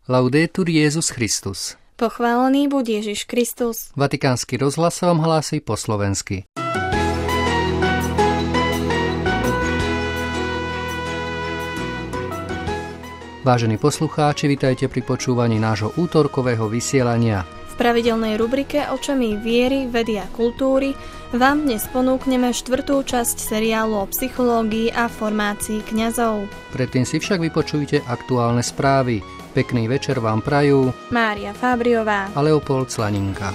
Laudetur Jesus Christus. Pochválený buď Ježiš Kristus. Vatikánsky rozhlas sa vám hlási po slovensky. Vážení poslucháči, vitajte pri počúvaní nášho útorkového vysielania. V pravidelnej rubrike Očami viery, vedy a kultúry vám dnes ponúkneme 4. časť seriálu o psychológii a formácii kňazov. Predtým si však vypočujte aktuálne správy. Pekný večer vám prajú Mária Fábriová a Leopold Slaninka.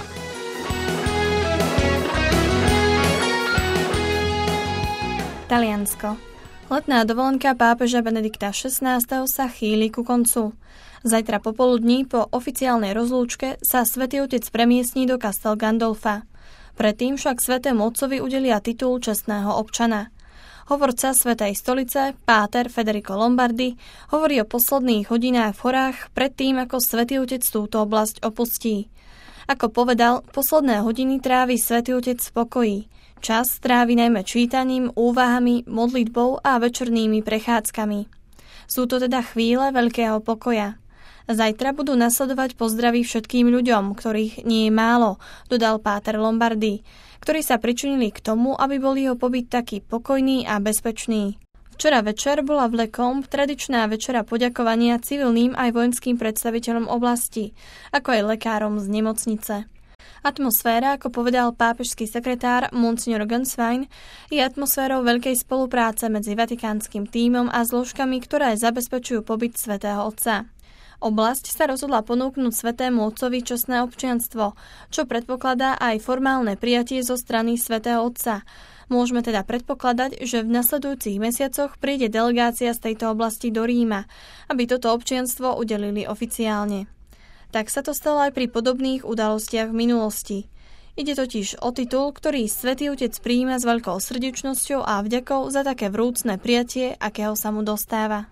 Taliansko. Letná dovolenka pápeža Benedikta XVI. Sa chýli ku koncu. Zajtra popoludní po oficiálnej rozlúčke sa Svätý Otec premiestní do Castel Gandolfa. Predtým však Svätému Otcovi udelia titul čestného občana. Hovorca Svätej stolice, páter Federico Lombardi, hovorí o posledných hodinách v horách predtým, ako Svätý Otec túto oblasť opustí. Ako povedal, posledné hodiny trávi Svätý Otec v pokoji. Čas trávi najmä čítaním, úvahami, modlitbou a večernými prechádzkami. Sú to teda chvíle veľkého pokoja. Zajtra budú nasledovať pozdravy všetkým ľuďom, ktorých nie je málo, dodal páter Lombardi, ktorí sa pričinili k tomu, aby bol jeho pobyt taký pokojný a bezpečný. Včera večer bola v Le Combe tradičná večera poďakovania civilným aj vojenským predstaviteľom oblasti, ako aj lekárom z nemocnice. Atmosféra, ako povedal pápežský sekretár Monsignor Genswein, je atmosférou veľkej spolupráce medzi vatikánskym tímom a zložkami, ktoré zabezpečujú pobyt Svätého Otca. Oblasť sa rozhodla ponúknuť Svätému Otcovi čestné občianstvo, čo predpokladá aj formálne prijatie zo strany Svätého Otca. Môžeme teda predpokladať, že v nasledujúcich mesiacoch príde delegácia z tejto oblasti do Ríma, aby toto občianstvo udelili oficiálne. Tak sa to stalo aj pri podobných udalostiach v minulosti. Ide totiž o titul, ktorý Svätý Otec prijíma s veľkou srdečnosťou a vďakou za také vrúcne prijatie, akého sa mu dostáva.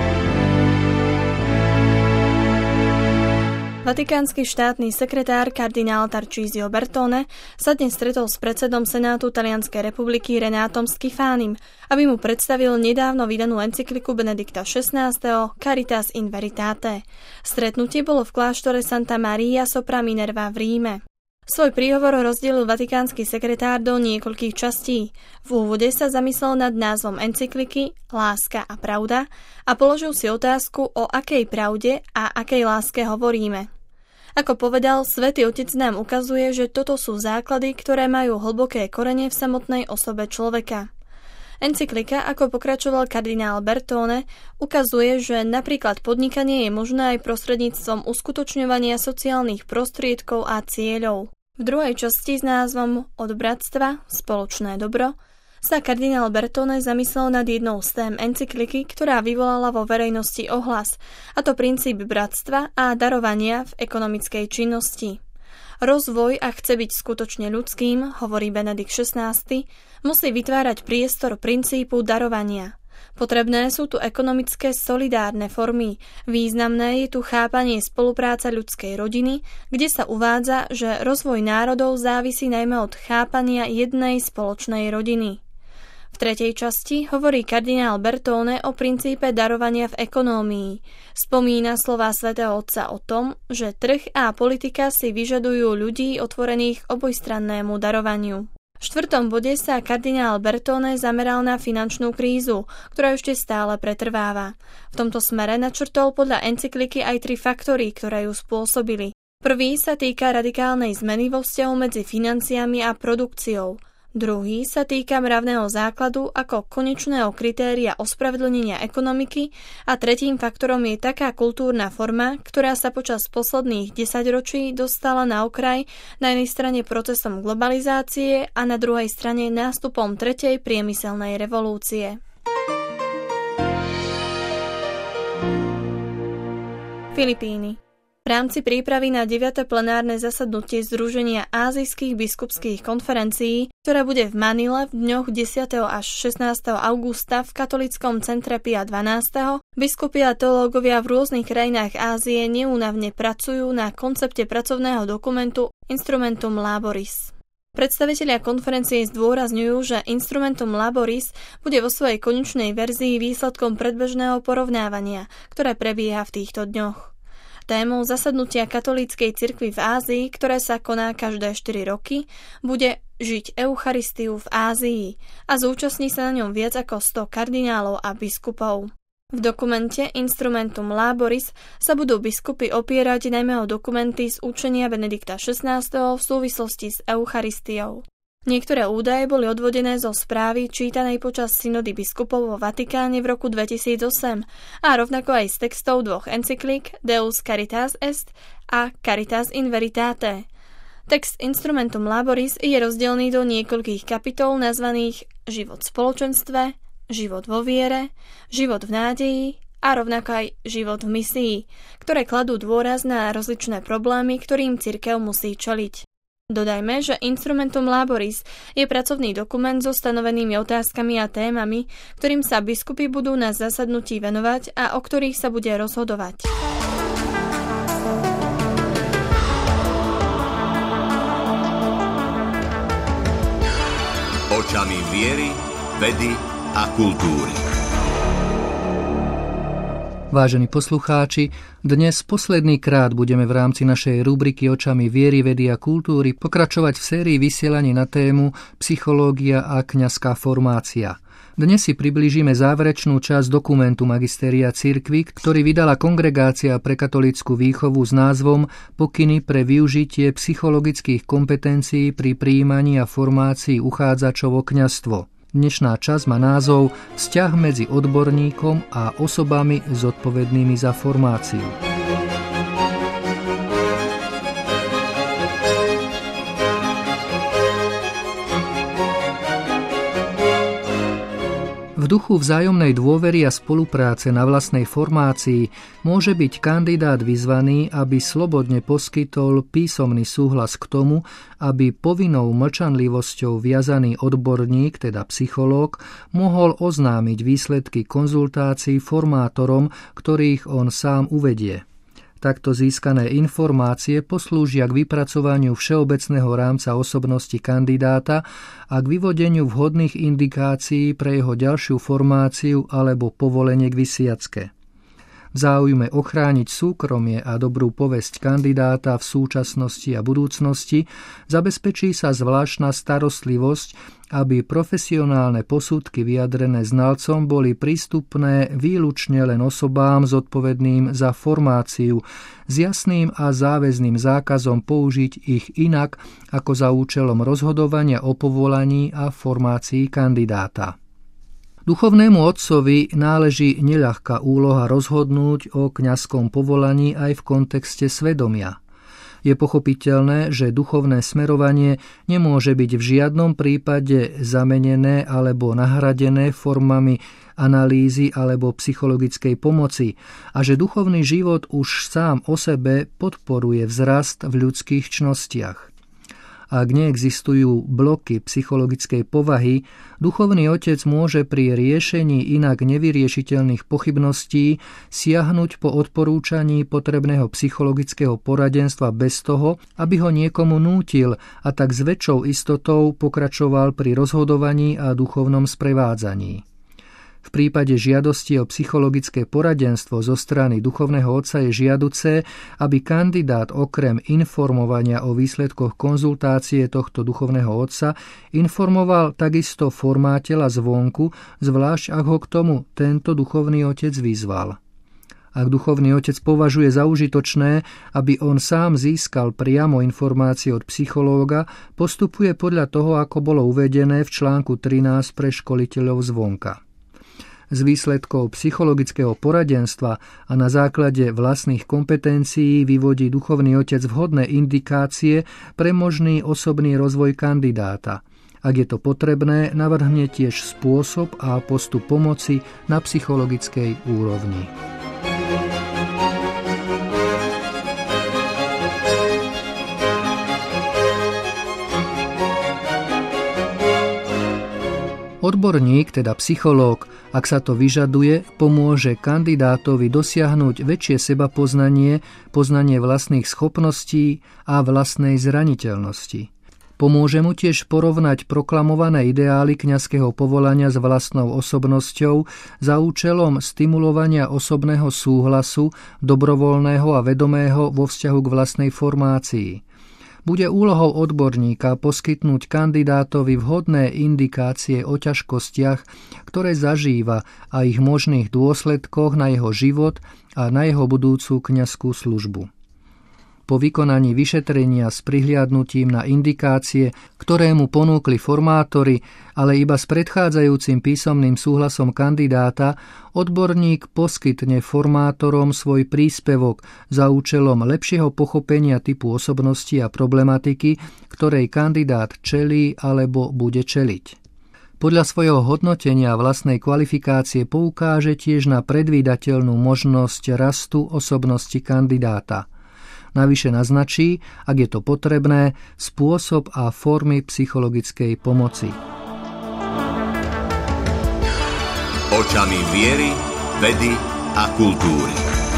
Vatikánsky štátny sekretár kardinál Tarcísio Bertone sa dnes stretol s predsedom Senátu Talianskej republiky Renatom Schiffanim, aby mu predstavil nedávno vydanú encykliku Benedikta XVI. Caritas in Veritate. Stretnutie bolo v kláštore Santa Maria sopra Minerva v Ríme. Svoj príhovor rozdelil vatikánsky sekretár do niekoľkých častí. V úvode sa zamyslel nad názvom encykliky Láska a pravda a položil si otázku, o akej pravde a akej láske hovoríme. Ako povedal, Svätý Otec nám ukazuje, že toto sú základy, ktoré majú hlboké korene v samotnej osobe človeka. Encyklika, ako pokračoval kardinál Bertone, ukazuje, že napríklad podnikanie je možné aj prostredníctvom uskutočňovania sociálnych prostriedkov a cieľov. V druhej časti s názvom Od bratstva, spoločné dobro sa kardinál Bertone zamyslel nad jednou z tém encykliky, ktorá vyvolala vo verejnosti ohlas, a to princíp bratstva a darovania v ekonomickej činnosti. Rozvoj, ak chce byť skutočne ľudským, hovorí Benedikt XVI, musí vytvárať priestor princípu darovania. Potrebné sú tu ekonomické solidárne formy. Významné je tu chápanie spolupráca ľudskej rodiny, kde sa uvádza, že rozvoj národov závisí najmä od chápania jednej spoločnej rodiny. V tretej časti hovorí kardinál Bertone o princípe darovania v ekonómii. Spomína slová Svätého Otca o tom, že trh a politika si vyžadujú ľudí otvorených obojstrannému darovaniu. V 4. bode sa kardinál Bertone zameral na finančnú krízu, ktorá ešte stále pretrváva. V tomto smere načrtol podľa encykliky aj 3 faktory, ktoré ju spôsobili. Prvý sa týka radikálnej zmeny vo vzťahu medzi financiami a produkciou. Druhý sa týka mravného základu ako konečného kritéria ospravedlnenia ekonomiky a tretím faktorom je taká kultúrna forma, ktorá sa počas posledných 10 ročí dostala na okraj, na jednej strane procesom globalizácie a na druhej strane nástupom tretej priemyselnej revolúcie. Filipíny. V rámci prípravy na 9. plenárne zasadnutie Združenia ázijských biskupských konferencií, ktoré bude v Manile v dňoch 10. až 16. augusta v katolickom centre Pia XII, biskupi a teológovia v rôznych krajinách Ázie neúnavne pracujú na koncepte pracovného dokumentu Instrumentum Laboris. Predstavitelia konferencie zdôrazňujú, že Instrumentum Laboris bude vo svojej konečnej verzii výsledkom predbežného porovnávania, ktoré prebieha v týchto dňoch. tému zasadnutia katolíckej cirkvi v Ázii, ktoré sa koná každé 4 roky, bude Žiť Eucharistiu v Ázii a zúčastní sa na ňom viac ako 100 kardinálov a biskupov. V dokumente Instrumentum Laboris sa budú biskupy opierať najmä o dokumenty z učenia Benedikta XVI. V súvislosti s Eucharistiou. Niektoré údaje boli odvodené zo správy čítanej počas synody biskupov vo Vatikáne v roku 2008 a rovnako aj z textov dvoch encyklík Deus Caritas Est a Caritas in Veritate. Text Instrumentum Laboris je rozdelený do niekoľkých kapitol nazvaných Život v spoločenstve, Život vo viere, Život v nádeji a rovnako aj Život v misii, ktoré kladú dôraz na rozličné problémy, ktorým cirkev musí čeliť. Dodajme, že Instrumentum Laboris je pracovný dokument so stanovenými otázkami a témami, ktorým sa biskupy budú na zasadnutí venovať a o ktorých sa bude rozhodovať. Očami viery, vedy a kultúry. Vážení poslucháči, dnes posledný krát budeme v rámci našej rubriky Očami viery, vedy a kultúry pokračovať v sérii vysielaní na tému Psychológia a kňazská formácia. Dnes si priblížime záverečnú časť dokumentu Magistéria cirkvi, ktorý vydala Kongregácia pre katolícku výchovu s názvom Pokyny pre využitie psychologických kompetencií pri prijímaní a formácii uchádzačov o kňazstvo. Dnešná časť má názov Vzťah medzi odborníkom a osobami zodpovednými za formáciu. V duchu vzájomnej dôvery a spolupráce na vlastnej formácii môže byť kandidát vyzvaný, aby slobodne poskytol písomný súhlas k tomu, aby povinnou mlčanlivosťou viazaný odborník, teda psychológ, mohol oznámiť výsledky konzultácií formátorom, ktorých on sám uvedie. Takto získané informácie poslúžia k vypracovaniu všeobecného rámca osobnosti kandidáta a k vyvodeniu vhodných indikácií pre jeho ďalšiu formáciu alebo povolenie k vysviacke. V záujme ochrániť súkromie a dobrú povesť kandidáta v súčasnosti a budúcnosti zabezpečí sa zvláštna starostlivosť, aby profesionálne posudky vyjadrené znalcom boli prístupné výlučne len osobám zodpovedným za formáciu s jasným a záväzným zákazom použiť ich inak ako za účelom rozhodovania o povolaní a formácii kandidáta. Duchovnému otcovi náleží neľahká úloha rozhodnúť o kňazskom povolaní aj v kontexte svedomia. Je pochopiteľné, že duchovné smerovanie nemôže byť v žiadnom prípade zamenené alebo nahradené formami analýzy alebo psychologickej pomoci a že duchovný život už sám o sebe podporuje vzrast v ľudských čnostiach. Ak neexistujú bloky psychologickej povahy, duchovný otec môže pri riešení inak nevyriešiteľných pochybností siahnuť po odporúčaní potrebného psychologického poradenstva bez toho, aby ho niekomu nútil a tak s väčšou istotou pokračoval pri rozhodovaní a duchovnom sprevádzaní. V prípade žiadosti o psychologické poradenstvo zo strany duchovného otca je žiaduce, aby kandidát okrem informovania o výsledkoch konzultácie tohto duchovného otca informoval takisto formáteľa zvonku, zvlášť ak ho k tomu tento duchovný otec vyzval. Ak duchovný otec považuje za užitočné, aby on sám získal priamo informácie od psychológa, postupuje podľa toho, ako bolo uvedené v článku 13 pre školiteľov zvonka. Z výsledkov psychologického poradenstva a na základe vlastných kompetencií vyvodí duchovný otec vhodné indikácie pre možný osobný rozvoj kandidáta. Ak je to potrebné, navrhne tiež spôsob a postup pomoci na psychologickej úrovni. Odborník, teda psychológ, ak sa to vyžaduje, pomôže kandidátovi dosiahnuť väčšie sebapoznanie, poznanie vlastných schopností a vlastnej zraniteľnosti. Pomôže mu tiež porovnať proklamované ideály kňazského povolania s vlastnou osobnosťou za účelom stimulovania osobného súhlasu, dobrovoľného a vedomého vo vzťahu k vlastnej formácii. Bude úlohou odborníka poskytnúť kandidátovi vhodné indikácie o ťažkostiach, ktoré zažíva, a ich možných dôsledkoch na jeho život a na jeho budúcu kňazskú službu. Po vykonaní vyšetrenia s prihliadnutím na indikácie, ktoré mu ponúkli formátori, ale iba s predchádzajúcim písomným súhlasom kandidáta, odborník poskytne formátorom svoj príspevok za účelom lepšieho pochopenia typu osobnosti a problematiky, ktorej kandidát čelí alebo bude čeliť. Podľa svojho hodnotenia vlastnej kvalifikácie poukáže tiež na predvídateľnú možnosť rastu osobnosti kandidáta. Navyše naznačí, ak je to potrebné, spôsob a formy psychologickej pomoci. Očami viery, vedy a kultúry.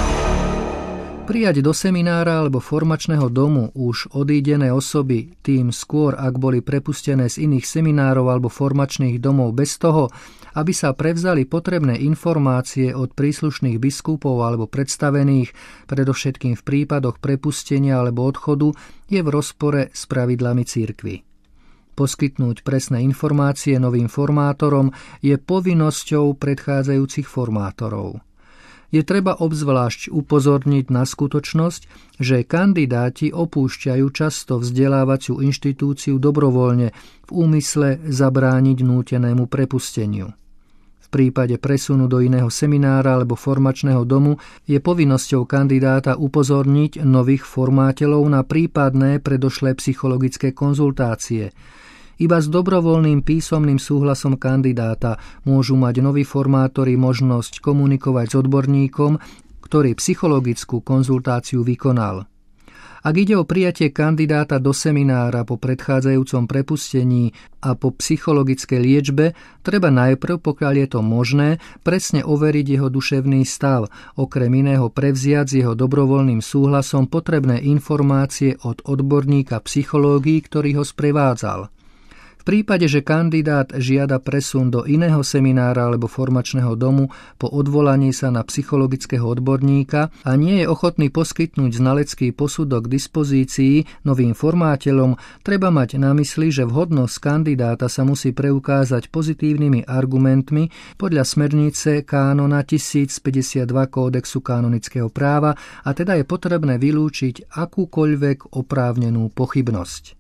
Prijať do seminára alebo formačného domu už odídené osoby, tým skôr, ak boli prepustené z iných seminárov alebo formačných domov bez toho, aby sa prevzali potrebné informácie od príslušných biskupov alebo predstavených, predovšetkým v prípadoch prepustenia alebo odchodu, je v rozpore s pravidlami cirkvi. Poskytnúť presné informácie novým formátorom je povinnosťou predchádzajúcich formátorov. Je treba obzvlášť upozorniť na skutočnosť, že kandidáti opúšťajú často vzdelávaciu inštitúciu dobrovoľne v úmysle zabrániť nútenému prepusteniu. V prípade presunu do iného seminára alebo formačného domu je povinnosťou kandidáta upozorniť nových formáteľov na prípadné predošlé psychologické konzultácie. Iba s dobrovoľným písomným súhlasom kandidáta môžu mať noví formátori možnosť komunikovať s odborníkom, ktorý psychologickú konzultáciu vykonal. Ak ide o prijatie kandidáta do seminára po predchádzajúcom prepustení a po psychologickej liečbe, treba najprv, pokiaľ je to možné, presne overiť jeho duševný stav, okrem iného prevziať s jeho dobrovoľným súhlasom potrebné informácie od odborníka psychológií, ktorý ho sprevádzal. V prípade, že kandidát žiada presun do iného seminára alebo formačného domu po odvolaní sa na psychologického odborníka a nie je ochotný poskytnúť znalecký posudok k dispozícii novým formáteľom, treba mať na mysli, že vhodnosť kandidáta sa musí preukázať pozitívnymi argumentmi podľa smernice kánona 1052 Kódexu kanonického práva, a teda je potrebné vylúčiť akúkoľvek oprávnenú pochybnosť.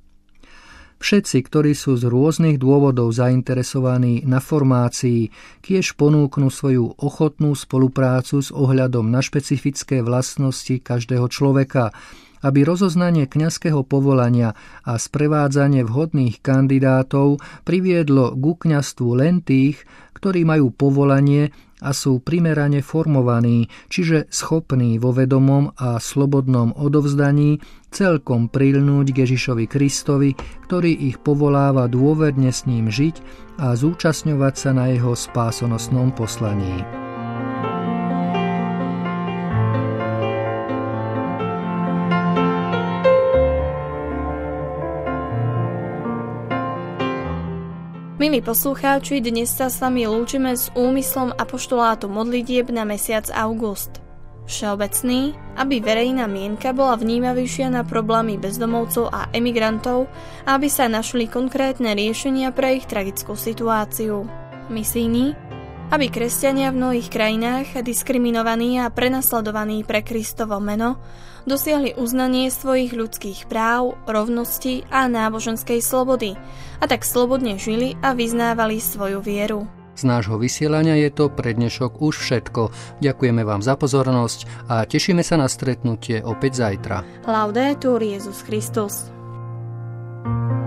Všetci, ktorí sú z rôznych dôvodov zainteresovaní na formácii, tiež ponúknú svoju ochotnú spoluprácu s ohľadom na špecifické vlastnosti každého človeka, aby rozoznanie kňazského povolania a sprevádzanie vhodných kandidátov priviedlo ku kňazstvu len tých, ktorí majú povolanie a sú primerane formovaní, čiže schopní vo vedomom a slobodnom odovzdaní celkom prilnúť k Ježišovi Kristovi, ktorý ich povoláva dôverne s ním žiť a zúčastňovať sa na jeho spásonosnom poslaní. Milí poslucháči, dnes sa s vami lúčime s úmyslom apoštolátu modlitieb na mesiac august. Všeobecný, aby verejná mienka bola vnímavejšia na problémy bezdomovcov a emigrantov a aby sa našli konkrétne riešenia pre ich tragickú situáciu. Misijný, aby kresťania v mnohých krajinách diskriminovaní a prenasledovaní pre Kristovo meno dosiahli uznanie svojich ľudských práv, rovnosti a náboženskej slobody a tak slobodne žili a vyznávali svoju vieru. Z nášho vysielania je to pre dnešok už všetko. Ďakujeme vám za pozornosť a tešíme sa na stretnutie opäť zajtra. Laudetur Jesus Christus.